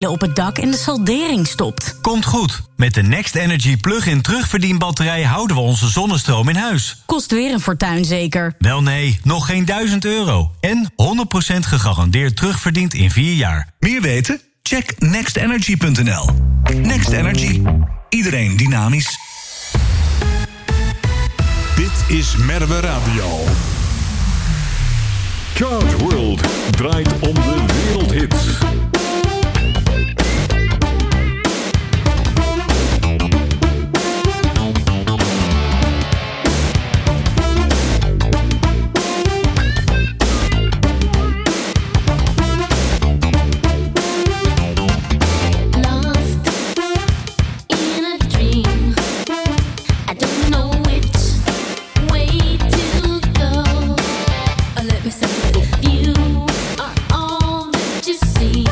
op het dak en de saldering stopt. Komt goed. Met de Next Energy plug-in terugverdienbatterij houden we onze zonnestroom in huis. Kost weer een fortuin zeker? Wel nee, nog geen €1000. En 100% gegarandeerd terugverdiend in 4 jaar. Meer weten? Check nextenergy.nl. Next Energy. Iedereen dynamisch. Dit is Merwe Radio. Chart World draait om de wereldhits. You are all that you see.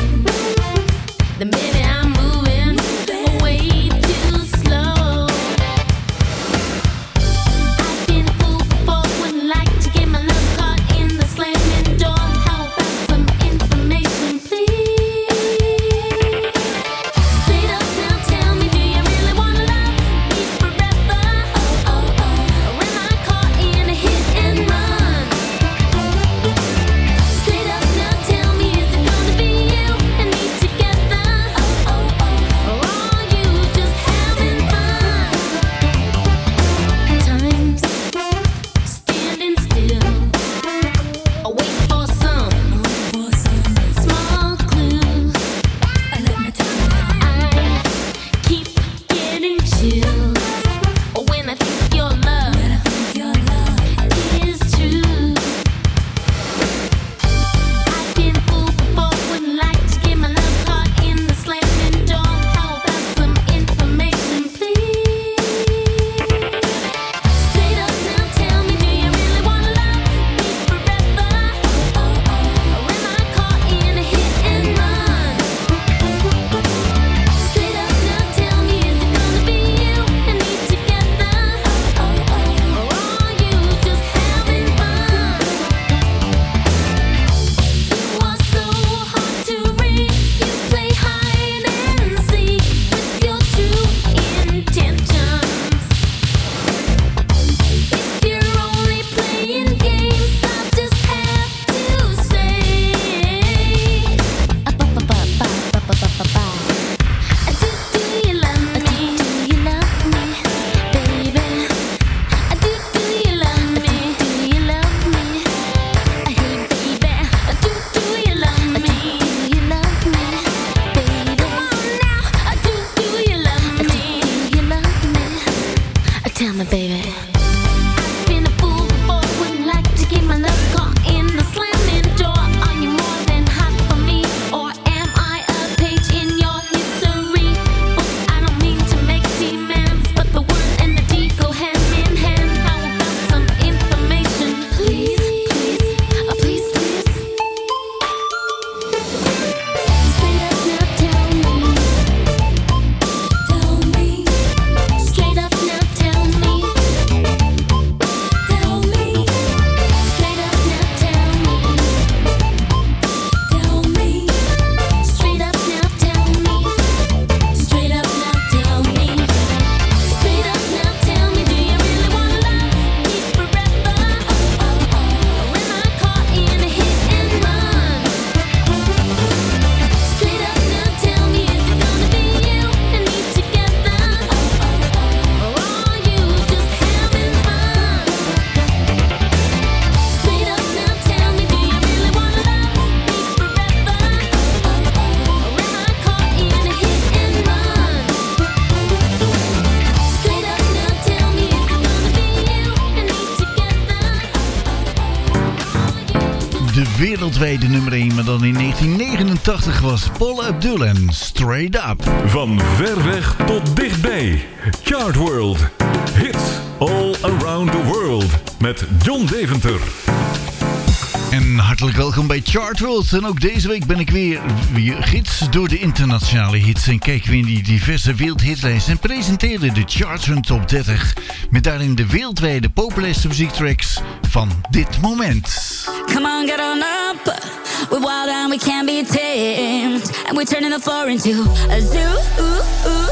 wereldwijde nummer 1, maar dan in 1989 was Paula Abdul en Straight Up. Van ver weg tot dichtbij. Chart World. Hits all around the world. Met John Deventer. En hartelijk welkom bij Chartworld. En ook deze week ben ik weer gids door de internationale hits. En kijken we in die diverse wereldhitlijsten en presenteren de Chartworld Top 30. Met daarin de wereldwijde populairste muziektracks van dit moment. Come on, get on up. We're wild and we can't be tamed. And we're turning the floor into a zoo.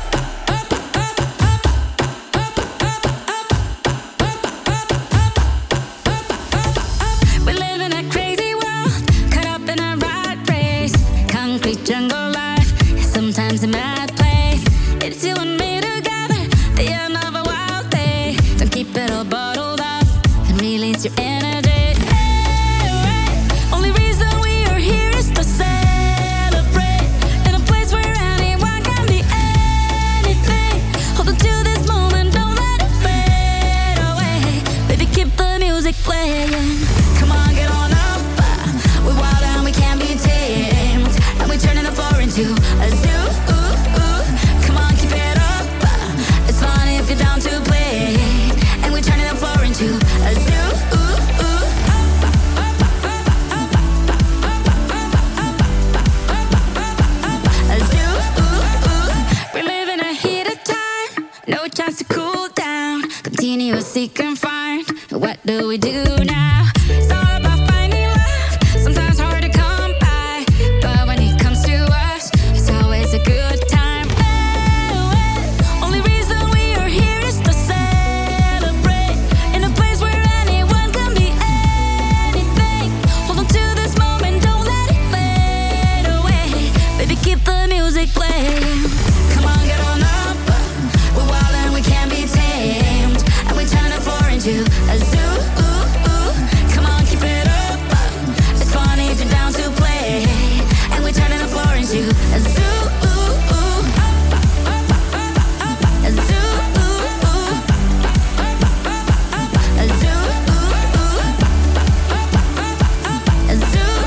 Jungle life, sometimes a mad place. It's you and me together, the end of a wild day. Don't keep it all bottled up and release your energy. Hey, only reason we are here is to celebrate in a place where anyone can be anything. Hold on to this moment, don't let it fade away. Baby, keep the music playing. Come on, get on up. We're wild and we can't be tamed. And we're turning the floor into a zoo. Come on, keep it up. It's fun if you're down to play. And we're turning the floor into a zoo. A zoo. We're living a heated time. No chance to cool down. Continuously confined. What do we do now? It's all about finding love. Sometimes hard to come by. But when it comes to us, it's always a good time. Only reason we are here is to celebrate in a place where anyone can be anything. Hold on to this moment, don't let it fade away. Baby, keep the music playing. Come on, get on up. We're wild and we can't be tamed. And we're turning the floor into a zoo. Come on, keep it up. It's fun if you're down to play. And we're turning the floor into a zoo. A zoo. A zoo. A zoo.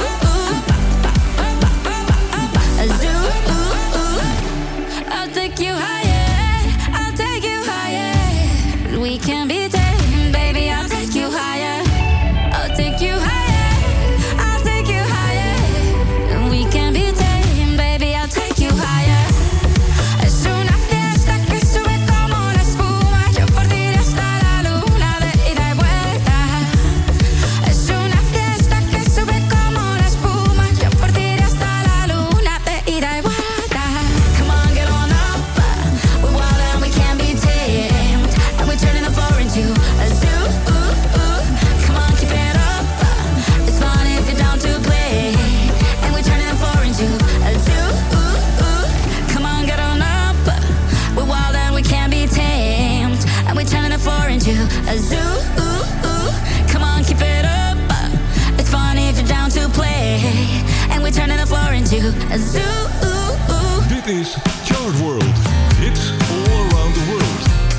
A zoo. I'll take you higher. I'll take you higher. We can be tamed, baby. I'll take you higher. I'll take you higher. I'll take you higher. We can be tamed, baby. I'll take you higher. Es una fiesta que sube como la espuma. Yo por ti iré hasta la luna de ida y vuelta. Es una fiesta que sube como la espuma. Yo por ti iré hasta la luna de ida y vuelta. Come on, get on up. We're wild and we can't be tamed. And we're turning the floor into a zoo. Come on, keep it up. It's fun if you're down to play. And we're turning the floor into a zoo. Come on, get on up. We're wild and we can't be tamed. And we're turning the floor into a zoo. Come on, keep it up. It's fun if you're down to play. And we're turning the floor into a zoo. Dit is Chart World. Hits all around the world.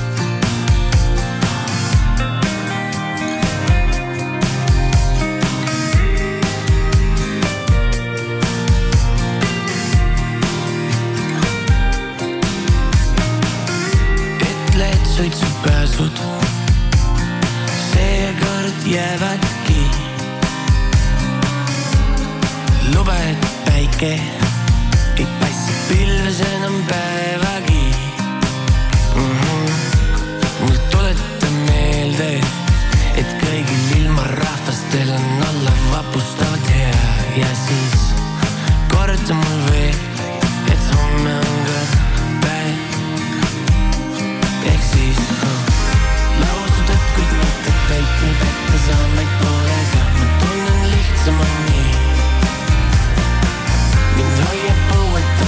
Ütleid suitsupääsud seekord jäävadki. Luba, et päike ei paista pilves enam päevagi. Mul tuleta meelde, et kõigil ilmarahvastel on olla vapustavad hea. Ja siis korda mul veel, et homme on ka päev. Ehk siis lausudad, kuid mõtted täit nii petta saan vaid poolega. Ma tunnen lihtsam on nii. Mind hoiab põuet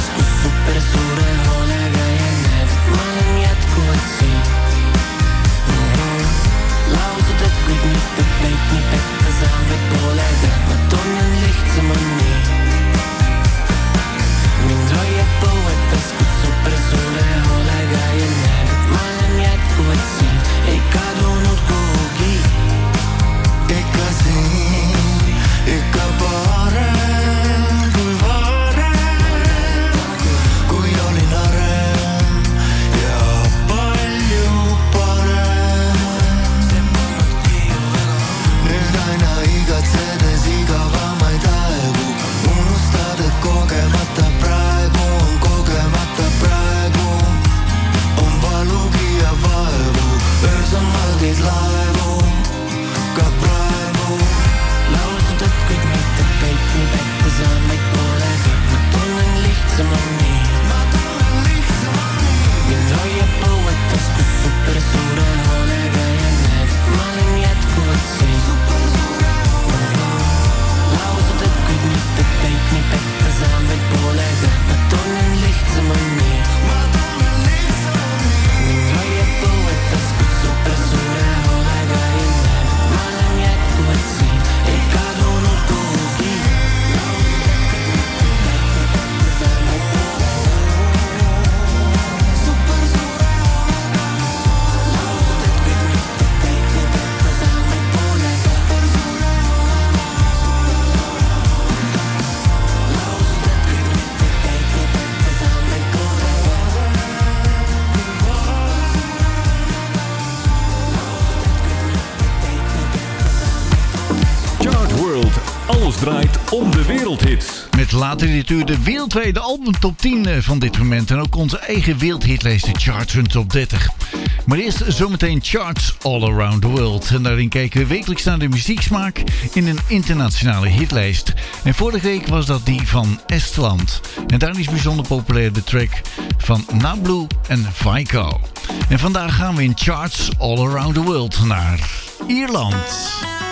om de wereldhits. Met later dit uur de wereldwijde albumtop 10 van dit moment. En ook onze eigen wereldhitlijst, de Charts Top 30. Maar eerst zometeen Charts All Around the World. En daarin kijken we wekelijks naar de muzieksmaak in een internationale hitlijst. En vorige week was dat die van Estland. En daar is bijzonder populair de track van Nablu en Vaiko. En vandaag gaan we in Charts All Around the World naar Ierland.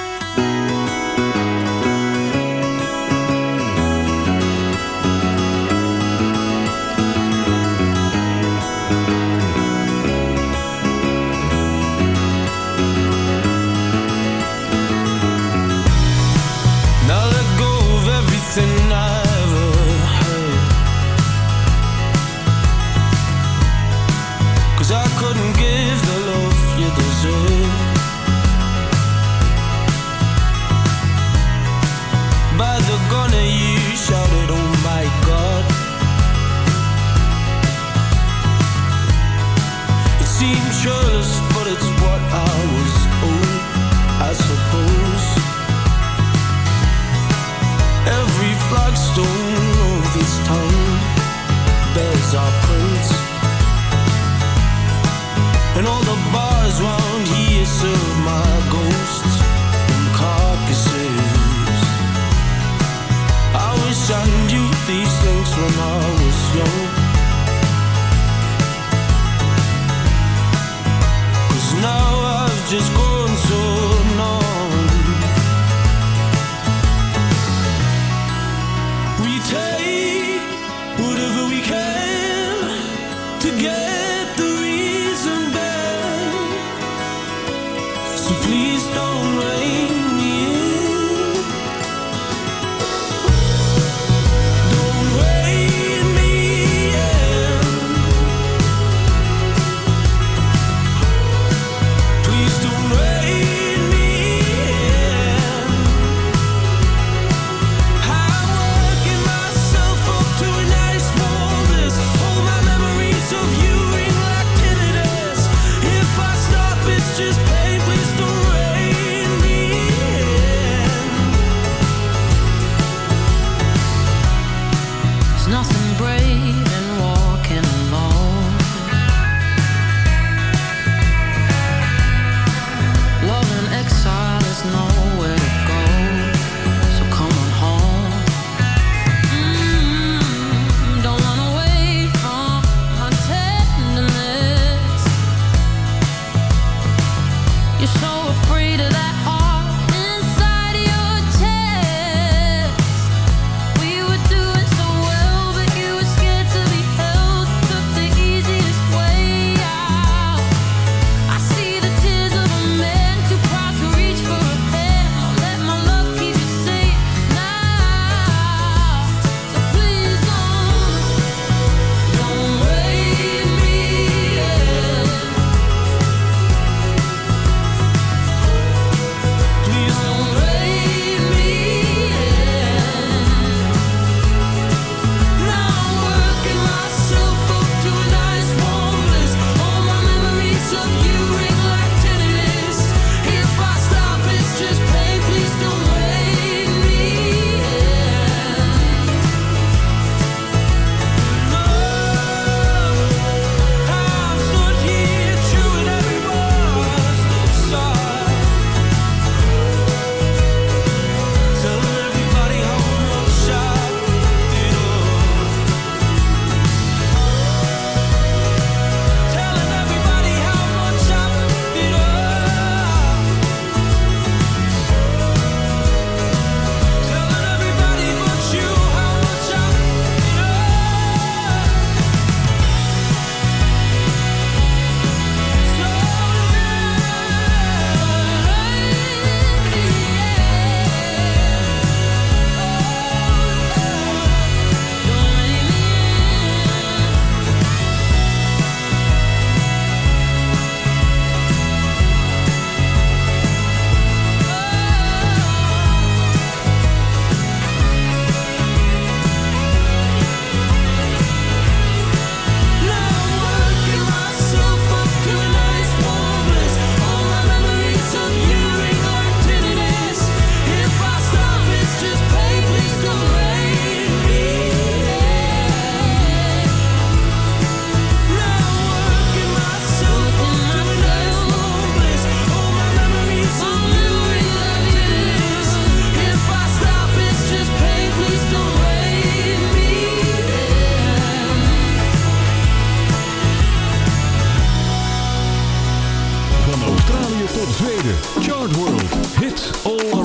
And all the bars round here serve my ghosts and carcasses. I wish I knew these things when I was young, 'cause now I've just grown so numb. We take whatever we can to get the reason back. So please don't rein me in. Don't rein me in. Please don't rein me in. I'm working myself up to a nice wellness. All my memories of you ring like tinnitus. If I stop, it's just pain. Please don't rein me in. There's nothing brave in walking alone. Love in exile is nowhere to go. So come on home. Don't run away from my tenderness. You're so afraid of that heart inside your chest. We were doing so well, but you were scared to be held.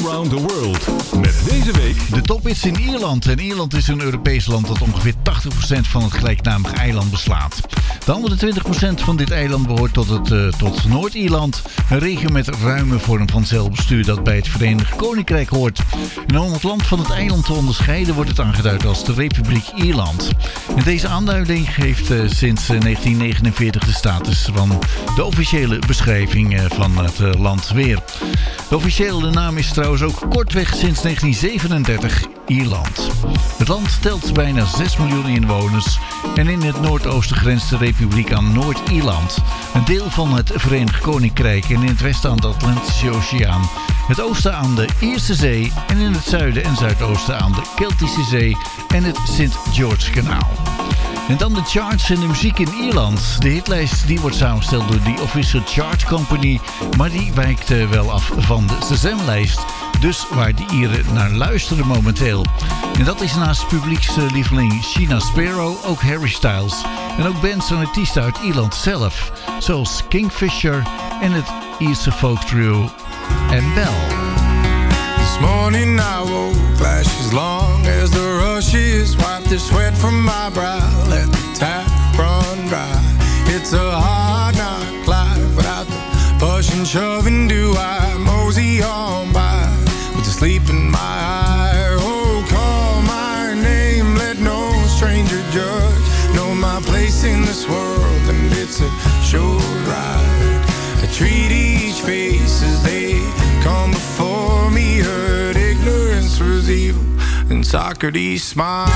around the world. Met deze week De top is in Ierland. En Ierland is een Europees land dat ongeveer 80% van het gelijknamige eiland beslaat. De andere 20% van dit eiland behoort tot Noord-Ierland. Een regio met ruime vorm van zelfbestuur dat bij het Verenigd Koninkrijk hoort. En om het land van het eiland te onderscheiden wordt het aangeduid als de Republiek Ierland. En deze aanduiding geeft sinds 1949 de status van de officiële beschrijving van het land weer. De officiële naam is trouwens ook kortweg sinds 1937 Ierland. Het land telt bijna 6 miljoen inwoners en in het noordoosten grenst de Republiek aan Noord-Ierland, een deel van het Verenigd Koninkrijk, en in het westen aan de Atlantische Oceaan, het oosten aan de Ierse Zee en in het zuiden en zuidoosten aan de Keltische Zee en het St. George Kanaal. En dan de charts en de muziek in Ierland. De hitlijst die wordt samengesteld door de Official Chart Company, maar die wijkt wel af van de Shazam-lijst. Dus waar de Ieren naar luisteren momenteel. En dat is naast publiekslieveling Sheena Sparrow ook Harry Styles. En ook bands en artiesten uit Ierland zelf, zoals Kingfisher en het Ierse folk trio Bell. This morning I woke, lashes long as the rushes wipe the sweat from my brow. Let the tap run dry. It's a hard knock life without the push and shoving. Do I mosey on by with the sleep in my eye? Oh, call my name, let no stranger judge. Know my place in this world, and it's a short ride. I treat each face as they come before me. Heard ignorance was evil, and Socrates smiled.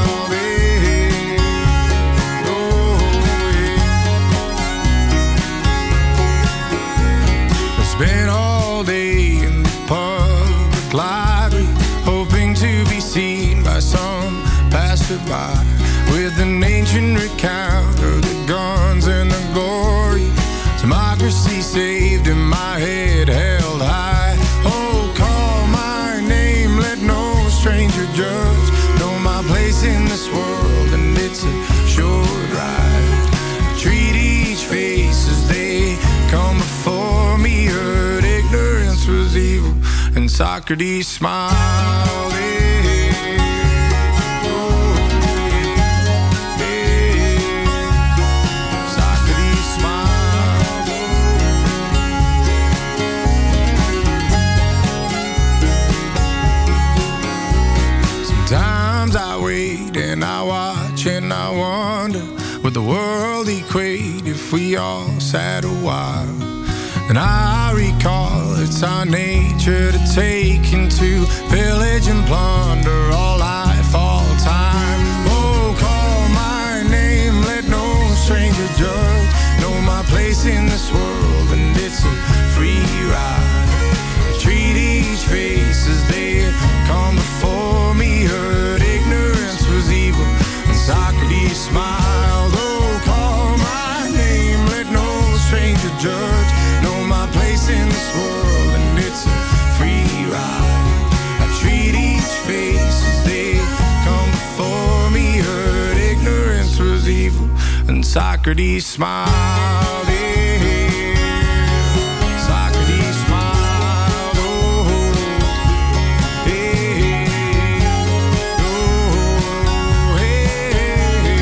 Spent all day in the public library, hoping to be seen by some passerby with an ancient recount of the guns and the glory. Democracy saved in my head held high. Oh, call my name, let no stranger judge. Know my place in this world, and it's a short ride. Treat each face as they come before me. Heard ignorance was evil, and Socrates smiled. Socrates smiled. Sometimes I wait and I watch and I wonder, would the world equate if we all sat a while? And I recall it's our nature to take and to pillage and plunder all life, all time. Oh, call my name, let no stranger judge. Know my place in this world, and it's a free ride. I treat each face as they come before me. Heard ignorance was evil, and Socrates smiled. Oh, call my name, let no stranger judge. Know my place in this world, and it's a free ride. I treat each face as they come before me. Heard ignorance was evil, and Socrates smiled. Socrates smiled. Oh, hey, oh, hey.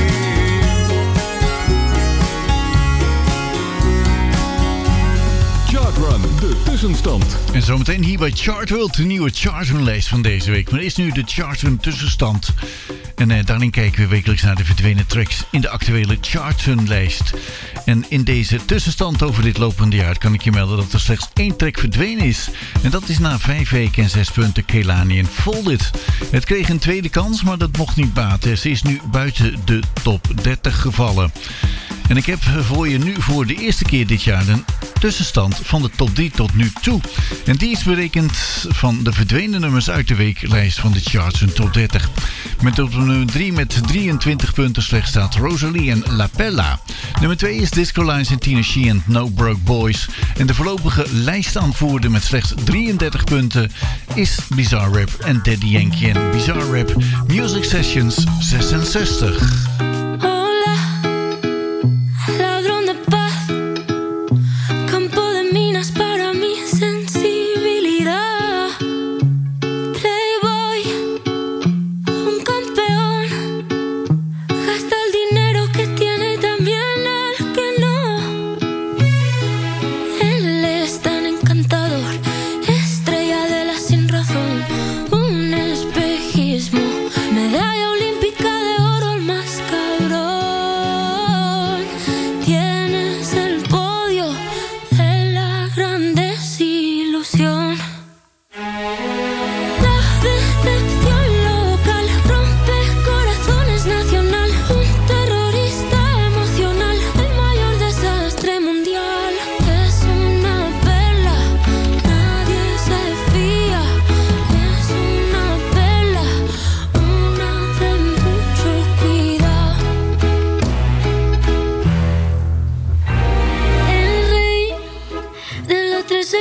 Chart Run, de tussenstand. En zometeen hier bij Chartworld, de nieuwe Chartrun-lijst van deze week. Maar eerst nu de Chartrun tussenstand. En daarin kijken we wekelijks naar de verdwenen tracks in de actuele Chartrun-lijst. En in deze tussenstand over dit lopende jaar kan ik je melden dat er slechts 1 track verdwenen is. En dat is na 5 weken en 6 punten Kehlani en Folded. Het kreeg een tweede kans, maar dat mocht niet baten. Ze is nu buiten de top 30 gevallen. En ik heb voor je nu voor de eerste keer dit jaar een tussenstand van de top 3 tot nu toe. En die is berekend van de verdwenen nummers uit de weeklijst van de charts en top 30. Met op nummer 3 met 23 punten slechts staat Rosalie en La Pella. Nummer 2 is Disco Lines en Tina She en No Broke Boys. En de voorlopige lijstaanvoerder met slechts 33 punten is Bizarre Rap en Daddy Yankee en Bizarre Rap Music Sessions 66.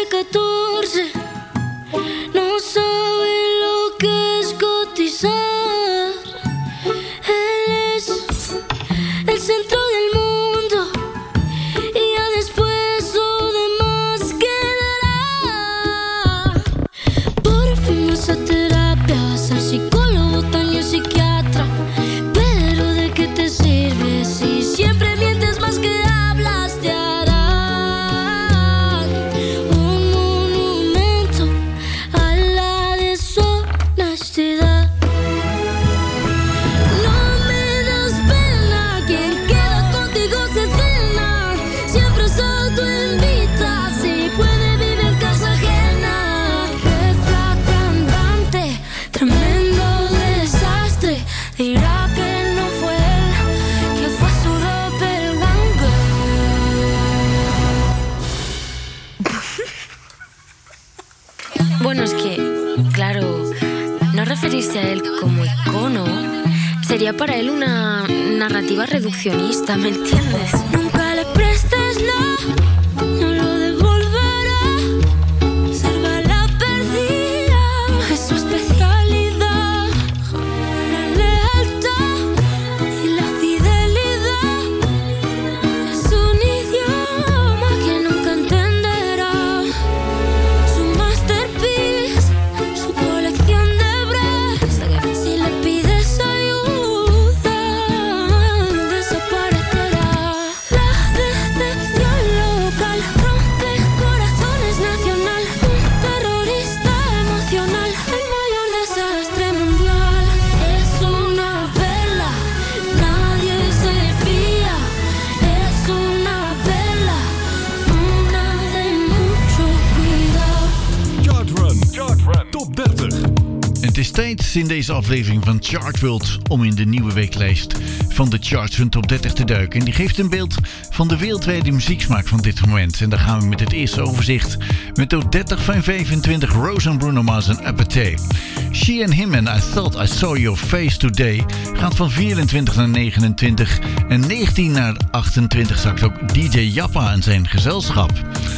14 no sabe lo que es cotizar. Él es el centro del mundo y ya después lo demás quedará. Por fin vas a terapia, ser psicólogo, también psiquiatra. Pero ¿de qué te sirve si siempre mientes más que hablas? Te harán un monumento a la deshonestidad. No me das pena, quien queda contigo se cena. Siempre se autoinvita, si puede vive en casa ajena. Red flag cantante, tremendo desastre. Dirá que no fue él, que fue su doppelganger. Bueno, es que, claro, no referirse a él como icono sería para él una narrativa reduccionista, ¿me entiendes? Nunca le prestes no lo devolverá. Salva la perdida, es su especialidad. La lealtad y la fidelidad es un idioma que nunca entenderá. Su masterpiece, su colección de breves. Si le pides ayuda, desaparecerá. La decepción local rompe corazones nacional. Un terrorista emocional, el mayor desastre mundial. Es una vela, nadie se fía. Es una vela, una de mucho cuidado. Chart Run Top 30. Het is tijd in deze aflevering van Chartworld om in de nieuwe weeklijst van de Chart Run Top 30 te duiken. En die geeft een beeld van de wereldwijde muzieksmaak van dit moment. En daar gaan we met het eerste overzicht met de 30 van 25 Rose en Bruno Mars en Apathy. She and Him and I Thought I Saw Your Face Today gaat van 24 naar 29 en 19 naar 28 zakt ook DJ Jappa en zijn gezelschap.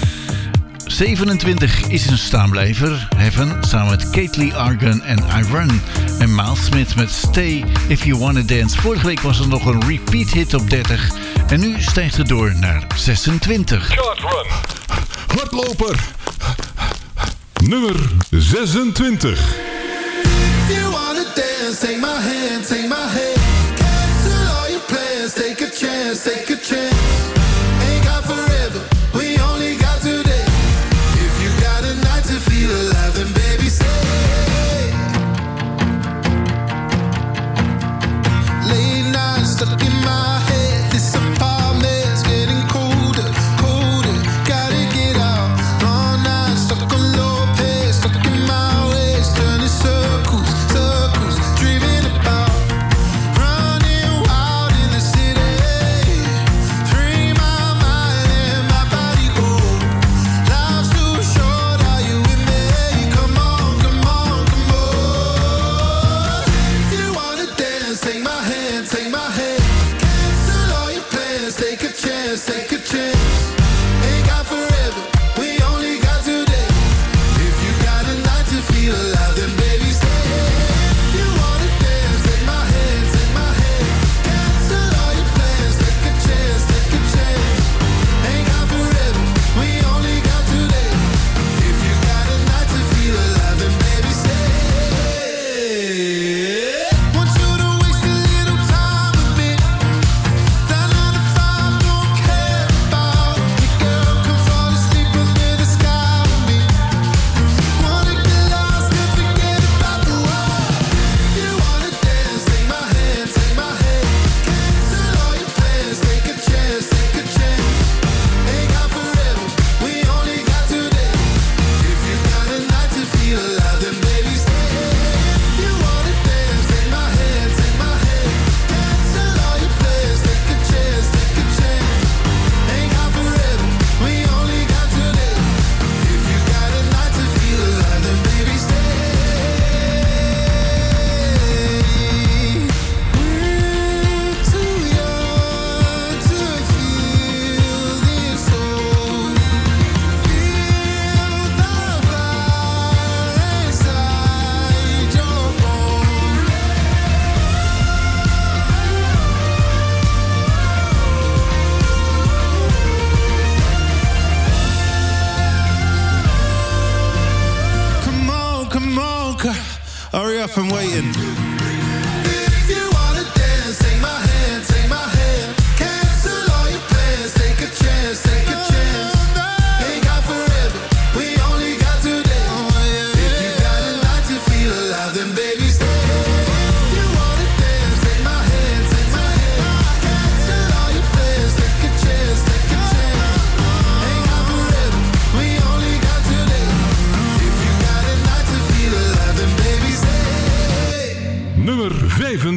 27 is een staanblijver, Heaven, samen met Kate Argun en I Run. En Miles Smith met Stay If You Wanna Dance. Vorige week was er nog een repeat hit op 30 en nu stijgt het door naar 26. Chart Run. Hardloper. Nummer 26. If you wanna dance, take my hand, take my hand. Cancel all your plans, take a chance, take a chance. Ain't got forever, we only got today. If you got a night to feel alive, then baby say. Late night stuck in my head, this apartment's getting colder, colder. Gotta get out, long night stuck on low pace, stuck in my ways, turning circles, circles, dreaming about running wild in the city.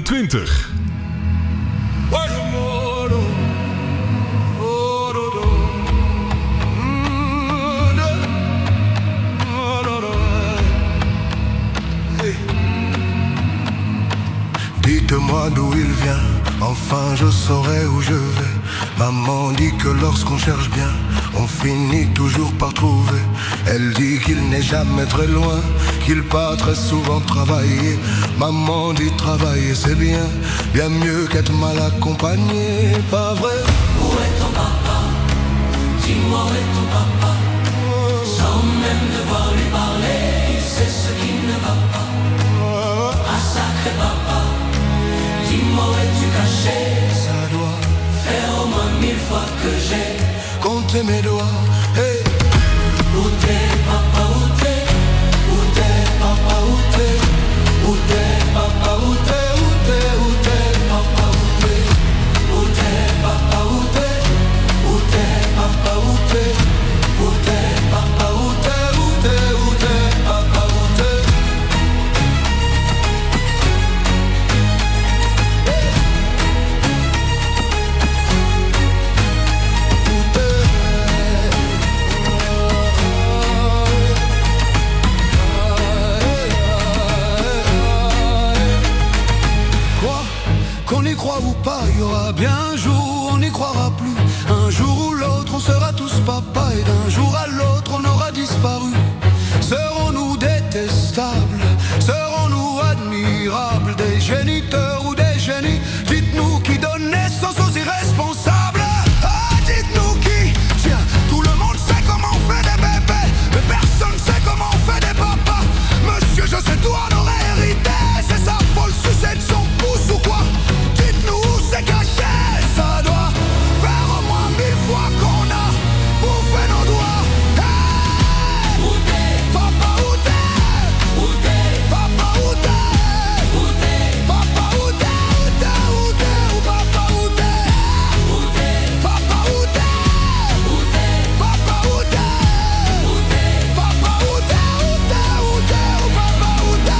25. Dites-moi d'où il vient, enfin je saurai où je vais. Maman dit que lorsqu'on cherche bien, on finit toujours par trouver. Elle dit qu'il n'est jamais très loin, qu'il part très souvent travailler. Maman dit travailler c'est bien, bien mieux qu'être mal accompagné, pas vrai? Où est ton papa? Dis-moi où est ton papa? Sans même devoir lui parler, c'est ce qui ne va pas. Ah sacré papa, dis-moi où es-tu caché? Ça doit faire au moins 1000 fois que j'ai compté mes doigts. Hey. Où t'es papa, où t'es? Où t'es papa, où t'es? Où t'es papa, où t'es? Où t'es, où t'es papa, où t'es? Où t'es papa, où t'es? Où t'es papa, où t'es? Où t'es papa, où t'es? Où t'es, où t'es papa, où t'es? Qu'on y croit ou pas, il y aura bien un jour où on n'y croira plus. Un jour ou l'autre, on sera tous papa. Et d'un jour à l'autre, on aura disparu. Serons-nous détestables? Serons-nous admirables? Des géniteurs ou des génies? Dites-nous qui donne naissance aux irresponsables. Ah, dites-nous qui? Tiens, tout le monde sait comment on fait des bébés, mais personne sait comment on fait des papas. Monsieur, je sais tout, on aurait hérité. C'est sa folle sucette de son pouce ou quoi? Dites-nous où c'est caché. Ça doit faire au moins 1000 fois qu'on a bouffé nos doigts. Hey! Où t'es? Papa, où t'es? Où t'es? Papa, où t'es? Où t'es? Papa, où t'es? Où t'es? Où t'es? Où papa, où t'es? Où t'es? Papa, où t'es? Où t'es? Papa, où t'es? Où t'es? Papa, où t'es? Où t'es? Où t'es? Où papa, où t'es?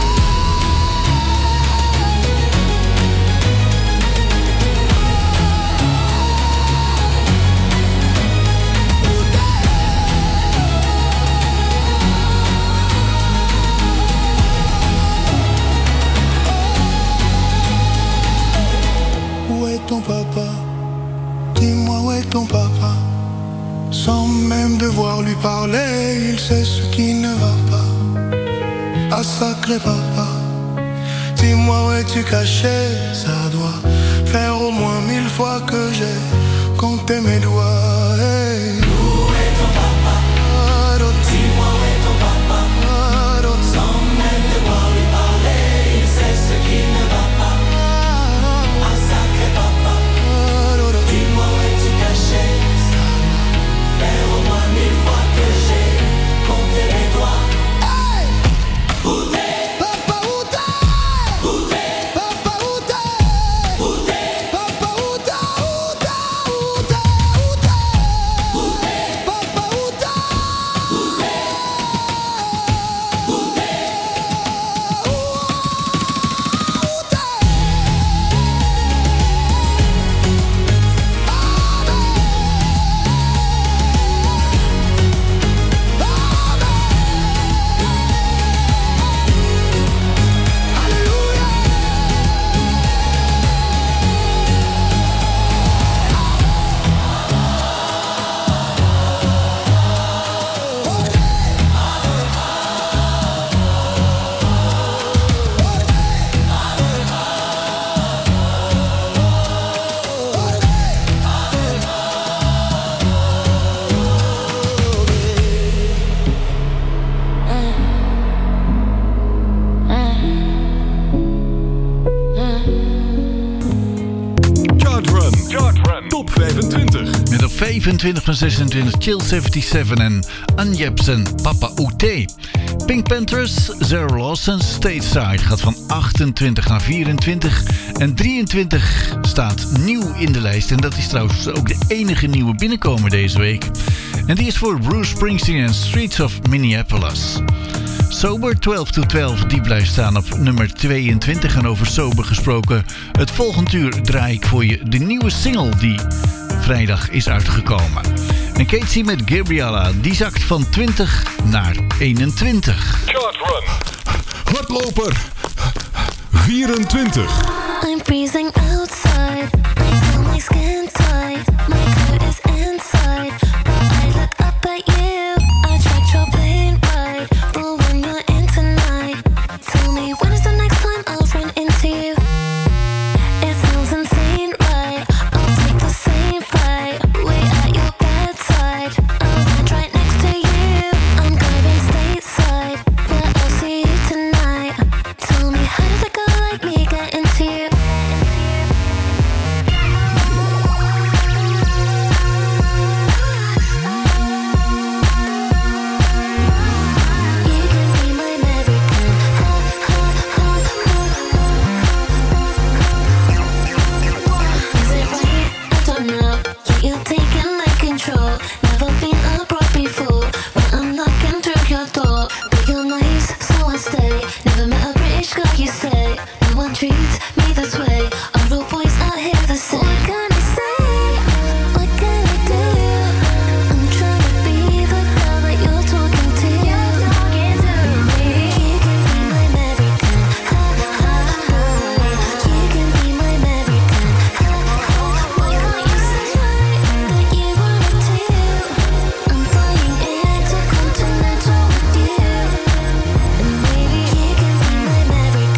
Où est ton papa? Dis-moi où est ton papa? Sans même devoir lui parler, il sait ce qui ne va pas. Ah sacré papa, dis-moi où es-tu caché? Ça doit faire au moins 1000 fois que j'ai compté mes doigts. Hey. Où est ton papa? Dis-moi où est ton papa? Sans même devoir lui parler, il sait ce qui ne va pas. Ah sacré papa, dis-moi où es-tu caché? Ça va faire au moins 1000 fois que j'ai compté mes doigts. Hey. Où t'es? Papa, où t'es? Où t'es? Papa, où t'es? Où t'es? Papa, où t'es? Où t'es? Où t'es? Où t'es? Où t'es? Papa, où t'es? Où t'es? Où t'es? Top 25. Met op 25 van 26 Chill 77 en Anjepsen Papa Oute. Pink Panthers, Zara Lawson, Stateside gaat van 28 naar 24. En 23 staat nieuw in de lijst. En dat is trouwens ook de enige nieuwe binnenkomer deze week. En die is voor Bruce Springsteen en Streets of Minneapolis. Sober 12 to 12, die blijft staan op nummer 22. En over Sober gesproken, het volgende uur draai ik voor je de nieuwe single die vrijdag is uitgekomen. En Casey met Gabriella, die zakt van 20 naar 21. Chart Run. Hardloper 24. I'm freezing outside. I feel my skin tight. My coat is inside. But I look up at you. I tracked your plane ride. But when you're in tonight, tell me when is the next time I'll run into you? It sounds insane, right? I'll take the same fight. Wait at your bedside. I'll land right next to you. I'm driving stateside, but I'll see you tonight. Tell me how does a girl like me get into you? Treats me this way. All the boys out here the same. What can I say? What can I do? I'm trying to be the girl that you're talking to. Maybe you can be my American. You can be my American. Why can't you say that you wanted to? I'm flying intercontinental with you. And maybe you can be my American.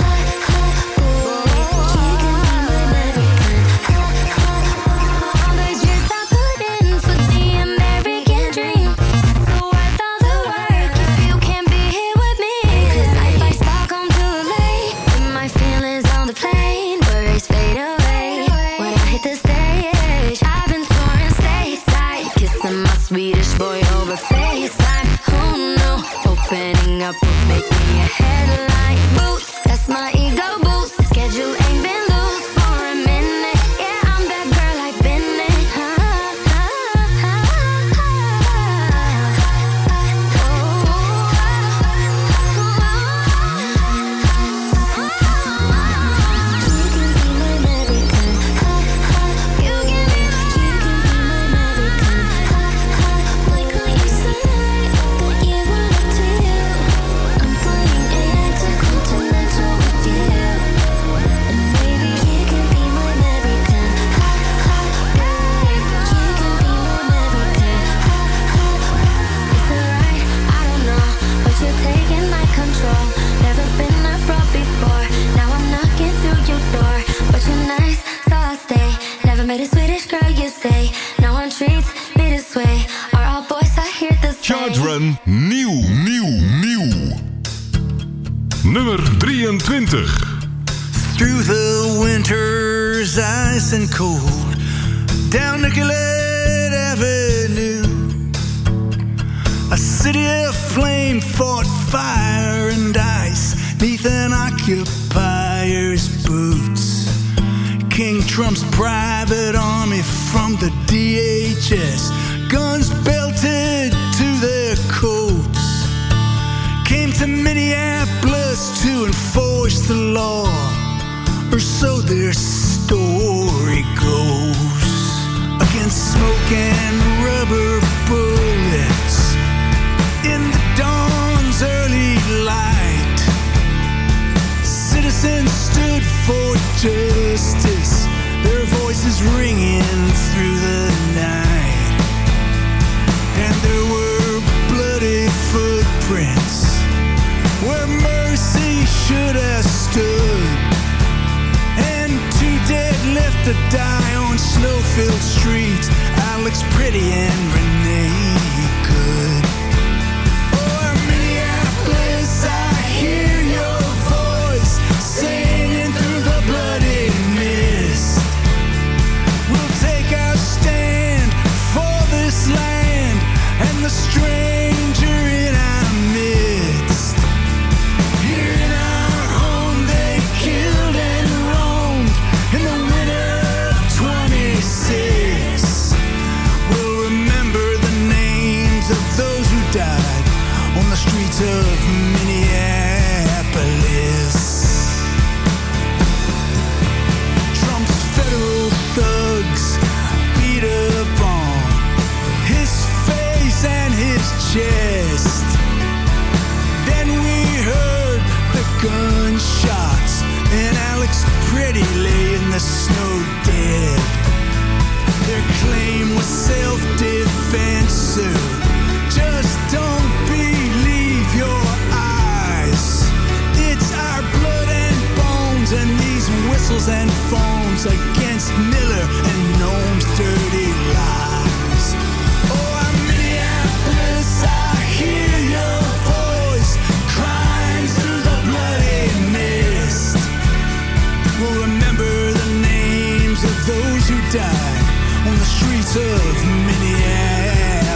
Swedish boy over FaceTime. Oh no, opening up will make me a headline. Boots, that's my ego boost. Schedule ain't been loose for a minute. Yeah, I'm that girl I've been in. Met a Swedish girl, you say. No one treats me this way. Are all boys I hear the same? Chart Run nieuw. Nummer 23. Through the winter's ice and cold, down Nicollet Avenue, a city of flame fought fire and ice neath an occupier's boots. King Trump's private army from the DHS, guns belted to their coats, came to Minneapolis to enforce the law, or so their story goes. Against smoke and rubber bullets in the dawn's early light, citizens stood for justice, their voices ringing through the night. And there were bloody footprints where mercy should have stood, and 2 dead left to die on snow-filled streets, Alex Pretty and Renee Good. Oh, Minneapolis, I hear your voice singing through the bloody mist. We'll take our stand for this land and the stranger in our midst. Here in our home they killed and roamed in the winter of 26. We'll remember the name arms against Miller and Noam's dirty lies. Oh, I'm Minneapolis, I hear your voice crying through the bloody mist. We'll remember the names of those who died on the streets of Minneapolis.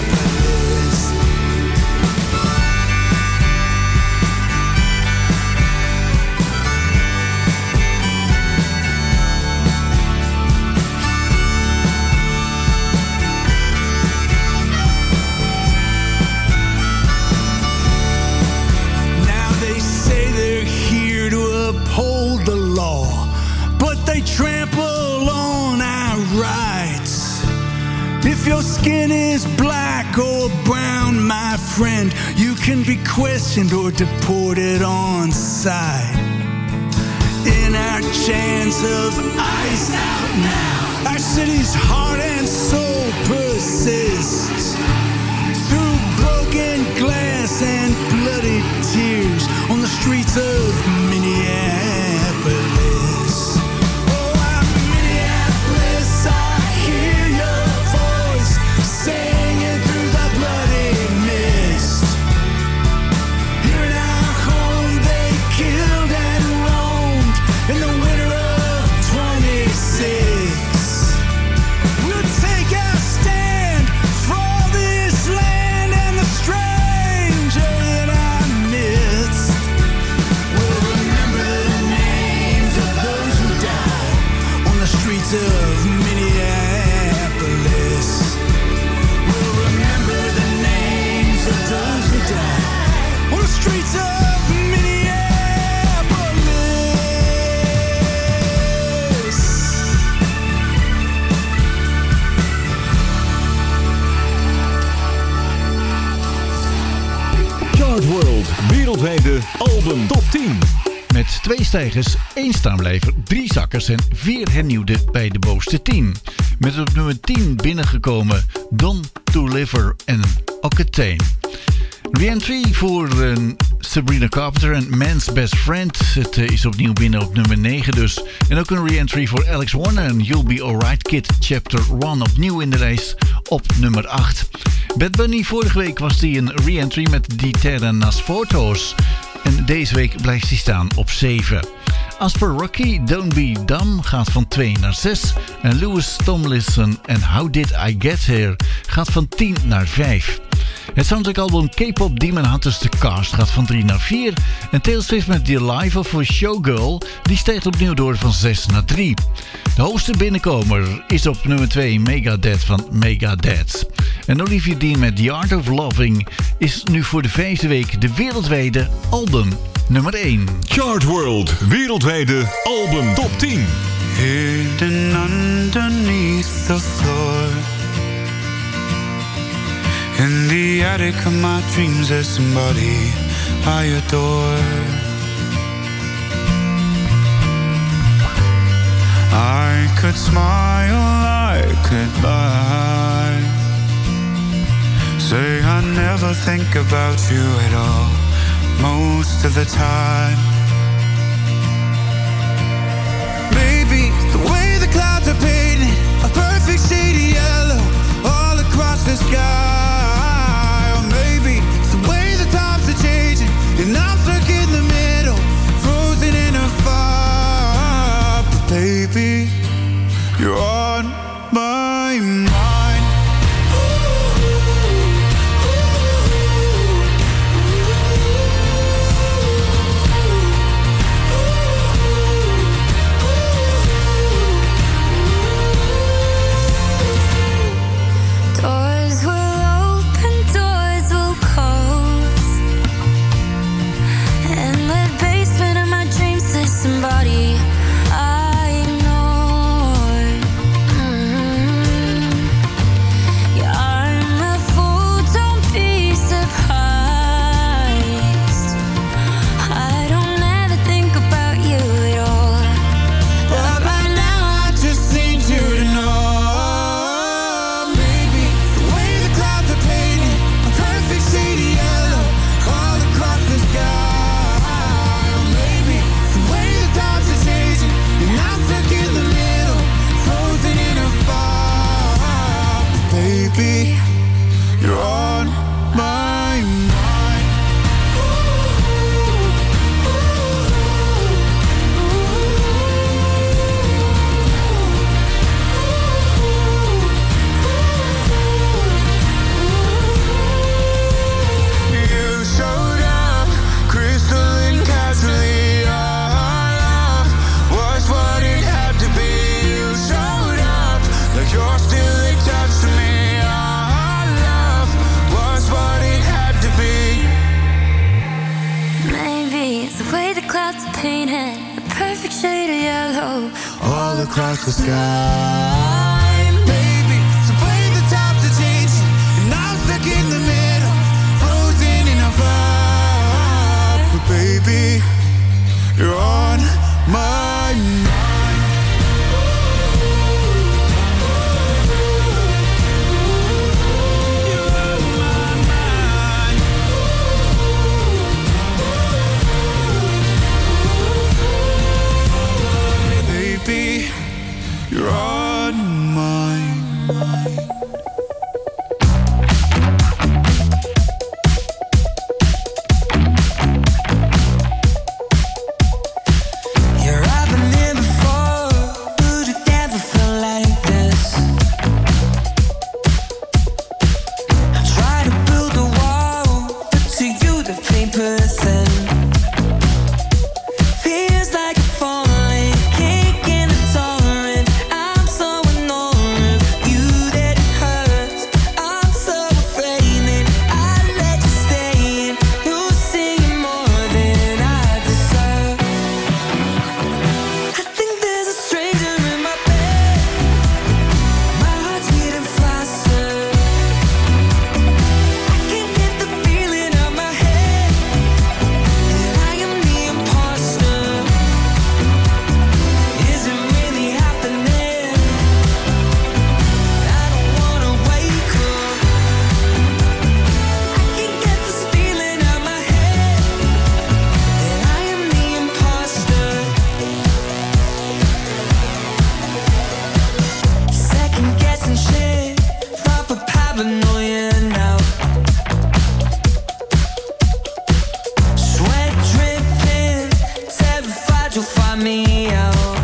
Uphold the law, but they trample on our rights. If your skin is black or brown, my friend, you can be questioned or deported on sight. In our chance of ice out now, our city's heart and soul persists. Through broken glass and bloody tears on the streets of Minneapolis. Oh, I'm Minneapolis, I hear your voice singing through the bloody mist. Here in our home they killed and roamed in the winter of 26. We'll take our stand for this land and the stranger in our midst. We'll remember the names of those who died on the streets of Minneapolis. We'll remember the names of those who died on the streets of Minneapolis. Chart World wereldwijde album top 10. Met 2 stijgers, 1 staanblijver, 3 zakkers en 4 hernieuwde bij de bovenste 10. Met op nummer 10 binnengekomen Don Toliver en Octane. Re-entry voor Sabrina Carpenter en Man's Best Friend. Het is opnieuw binnen op nummer 9 dus. En ook een re-entry voor Alex Warner en You'll Be Alright Kid Chapter 1 opnieuw in de lijst op nummer 8. Bad Bunny, vorige week was hij een re-entry met Die Terra Nas Fotos. En deze week blijft hij staan op 7. Asper Rocky, Don't Be Dumb gaat van 2 naar 6. En Louis Tomlinson en How Did I Get Here gaat van 10 naar 5. Het soundtrackalbum K-Pop Demon Hunters The Cast gaat van 3 naar 4. En Taylor Swift met The Life of a Showgirl die stijgt opnieuw door van 6 naar 3. De hoogste binnenkomer is op nummer 2 Megadeth van Megadeth. En Olivia Dean met The Art of Loving is nu voor de 5e week de wereldwijde album nummer 1. Chart World wereldwijde album top 10. Hidden underneath the floor, in the attic of my dreams there's somebody I adore. I could smile, I could lie, say I never think about you at all, most of the time. Maybe the way the clouds are painted a perfect shade of yellow all across the sky. Or maybe it's the way the times are changing and I'm stuck in the middle, frozen in a fire. But baby, you're on my mind. baby, you're on my mind. You showed up, crystal and casually. Our love was what it had to be. You showed up like you're still attached to me. Our love was what it had to be. Maybe it's the way the clouds are painted, the perfect shade of yellow All across the sky, baby, it's the way the times are changing, and I'm stuck in the middle, frozen in a vibe. But baby, you're on my mind. Baby, you're on my mind. Yeah, I've been here before, but it never felt like this. I try to build a wall, but to you the paper thin. Feels like a falling, kicking a torrent. I'm so annoyed with you that it hurts. I'm so afraid that I let you stay in. You're seeing more than I deserve. I think there's a stranger in my bed. My heart's beating faster. I can't get the feeling out my head that I am the imposter. Is it really happening? I don't wanna wake up. I can't get this feeling out my head that I am the imposter. Second guessing shit, proper paranoia now. Sweat dripping, terrified you'll find me out.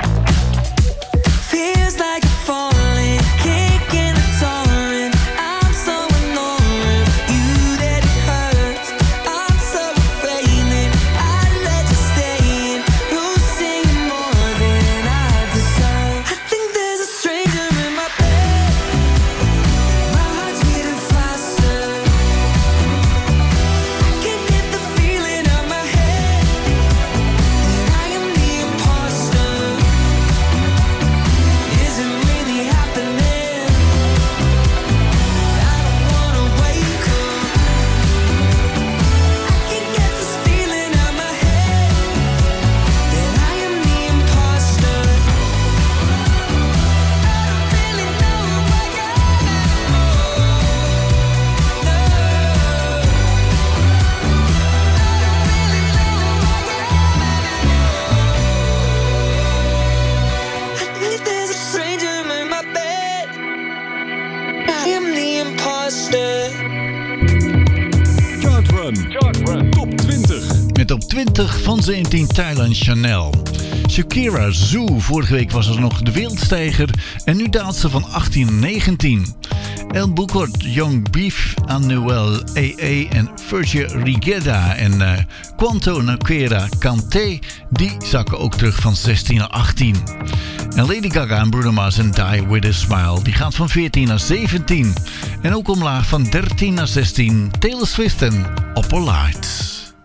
Feels like a falling, kicking a torrent. I'm so annoyed with you that it hurts. I'm so afraid that I let you stay in. You're seeing more than I deserve. I think there's a stranger in my bed. My heart's beating faster. I can't get the feeling out my head that I am the imposter. Is it really happening? I don't wanna wake up. I can't get this feeling out my head that I am the imposter. I don't really know who I I think there's a stranger in my bed. I am the imposter. Chartrun Top 20. Met op 20 van 17 Thailand Chanel. Shakira Zoo, vorige week was er nog de wereldstijger en nu daalt ze van 18 naar 19. El Bucort, Young Beef, Anuel AA en Fergie Rigeda en Quanto Naquera Kanté, die zakken ook terug van 16 naar 18. En Lady Gaga en Bruno Mars en Die With A Smile, die gaat van 14 naar 17. En ook omlaag van 13 naar 16, Taylor Swift en Upper Lights.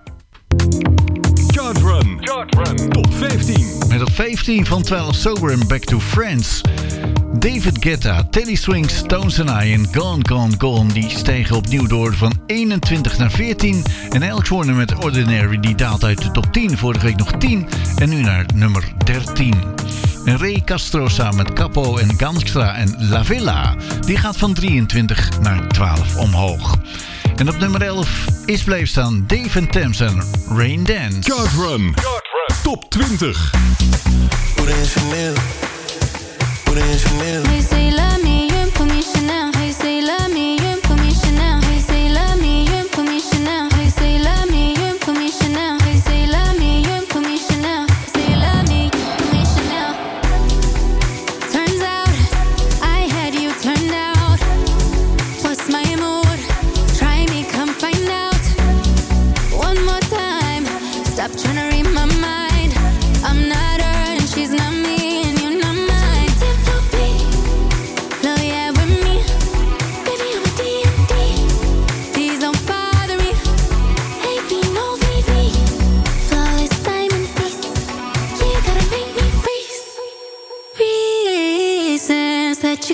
Chartrun Top 15. Met op 15 van 12 Sober en Back to Friends. David Guetta, Teddy Swings, Stones and I en Gone Gone Gone, die stijgen opnieuw door van 21 naar 14. En Alex Warner met Ordinary, die daalt uit de top 10, vorige week nog 10 en nu naar nummer 13. En Ray Castro samen met Capo en Ganstra en La Villa, die gaat van 23 naar 12 omhoog. En op nummer 11 is blijven staan Dave & Thames en Rain Dance. Chartrun Top 20. Hey, say love me, you put me Chanel. Hey, say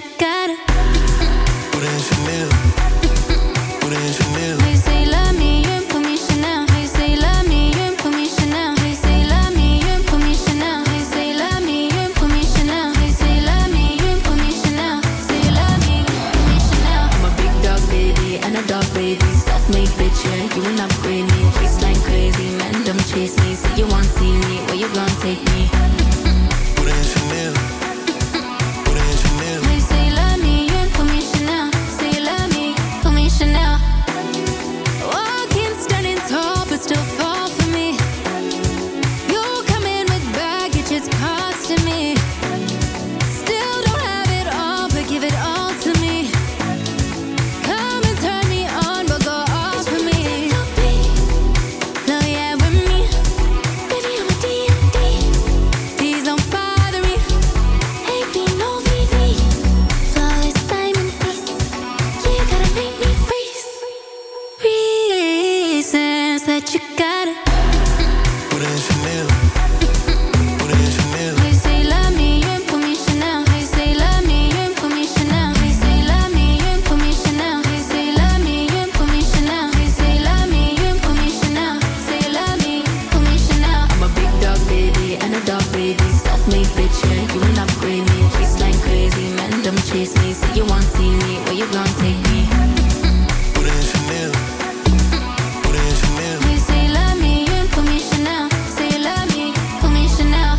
you gotta put in Chanel. Put in Chanel. How you say love me, you ain't put me Chanel. How you say love me, you ain't put me Chanel. How you say love me, you ain't put me Chanel. How you say love me, you ain't put me Chanel. How you say love me, you ain't put me Chanel. Say you love me, put me Chanel. I'm a big dog baby and a dog baby. Self-made bitch, yeah, you ain't upgrade me. Waistline crazy, men don't chase me. Say you want see me, where you gon' take me? Put in Chanel. Put in Chanel. How you say love me, you ain't put me Chanel. Say you love me, put me Chanel. Walking standing tall, but still fall for me. You come in with baggage, it's costing me. Still don't have it all, but give it all to me. Come and turn me on, but go off for me. No, yeah, with me. Baby, I'm a D&D. Please don't bother me. Hey, be no VV. Flawless diamond piece. You gotta make me freeze. Reasons that you gotta. Put in Chanel. Put in Chanel. How you say love me, you ain't put me Chanel. How you say love me, you ain't put me Chanel. How you say love me, you ain't put me Chanel. How you say love me, you ain't put me Chanel. How you say love me, you ain't put me Chanel. Say you love me, put me Chanel. I'm a big dog baby and a dog baby. Self-made bitch, yeah, you ain't upgrade me. Waistline crazy, men don't chase me. Say you want see me, where you gon' take me? Put in Chanel. Put in Chanel. How you say love me, you ain't put me Chanel. Say you love me, put me Chanel.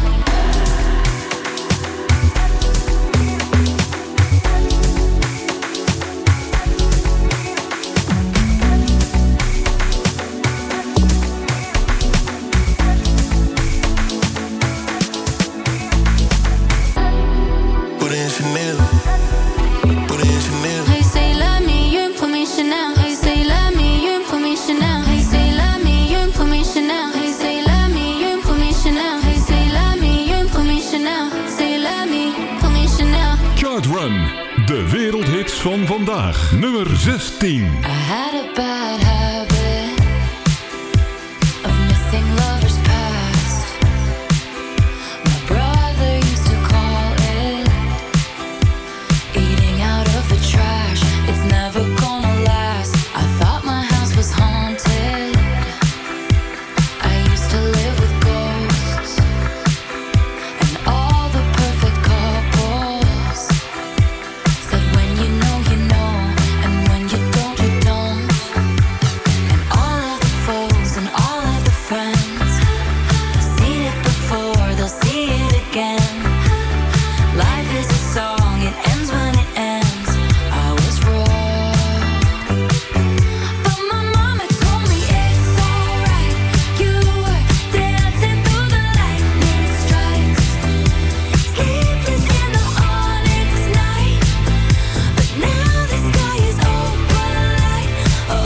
Put in Chanel. Put in Chanel. How you say love me, you ain't put me Chanel. How you say love me, you ain't put me Chanel. How you say love me, you ain't put me Chanel. How you say love me, you ain't put me Chanel. How you say love me, you ain't put me Chanel. Say you love me, put me Chanel. Chart Run, de wereldhits van vandaag. Nummer 16. I had a bad habit of missing lovers past. My brother used to call it eating out of the trash. It's never gonna last. I thought my house was haunted. I used to live with ghosts and all the perfect couples said when you know, and when you don't, you don't. And all of the foes and all of the friends have seen it before, they'll see it again. Life is a song, it ends when it ends. I was wrong, but my mama told me it's alright. You were dancing through the lightning strikes, sleepless in the onyx night. But now the sky is open light. Oh,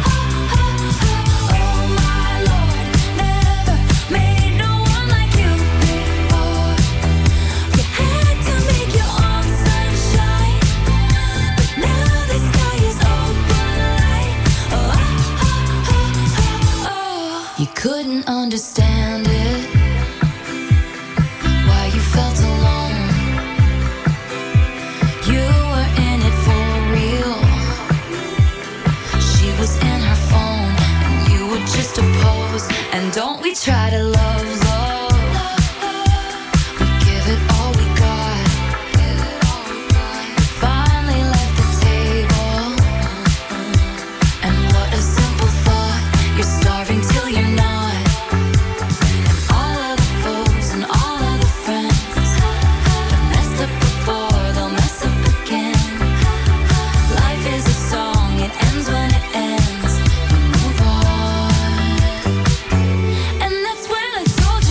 oh my Lord, never made no one like you before. You had to make your own sunshine. But now the sky is open light. Oh, you couldn't understand it, why you felt alone. You were in it for real. She was in her phone and you were just a pose. And don't we try to love, love. We give it all we got. Finally left the table. And what a simple thought. You're starving till you're not. And all of the foes and all of the friends have messed up before, they'll mess up again. Life is a song, it ends when it ends. You move on. And that's when I told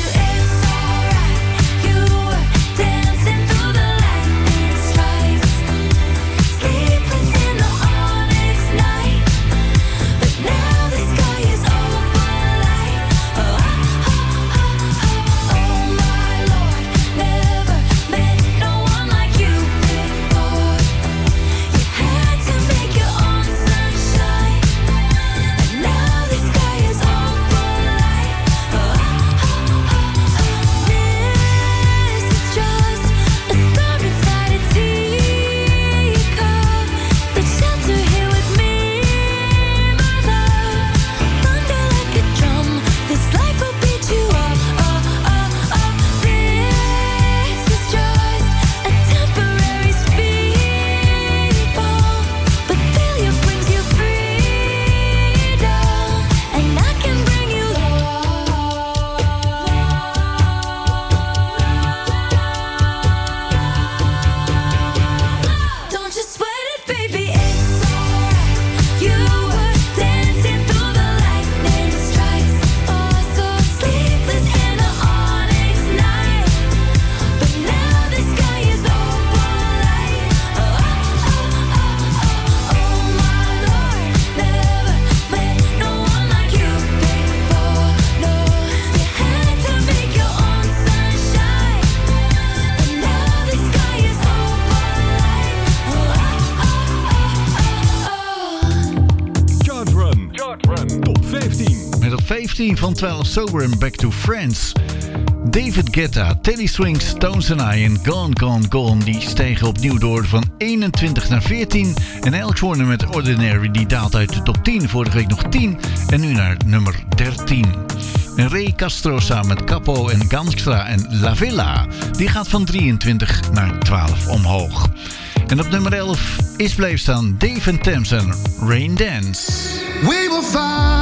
15 van 12 Sober en Back to Friends. David Guetta, Teddy Swims, Stones and I en Gone, Gone, Gone... die stijgen opnieuw door van 21 naar 14. En Alex Warner met Ordinary die daalt uit de top 10. Vorige week nog 10 en nu naar nummer 13. En Ray Castro samen met Capo en Ganstra en La Villa... die gaat van 23 naar 12 omhoog. En op nummer 11 is blijven staan Dave and Thames en Rain Dance. We will find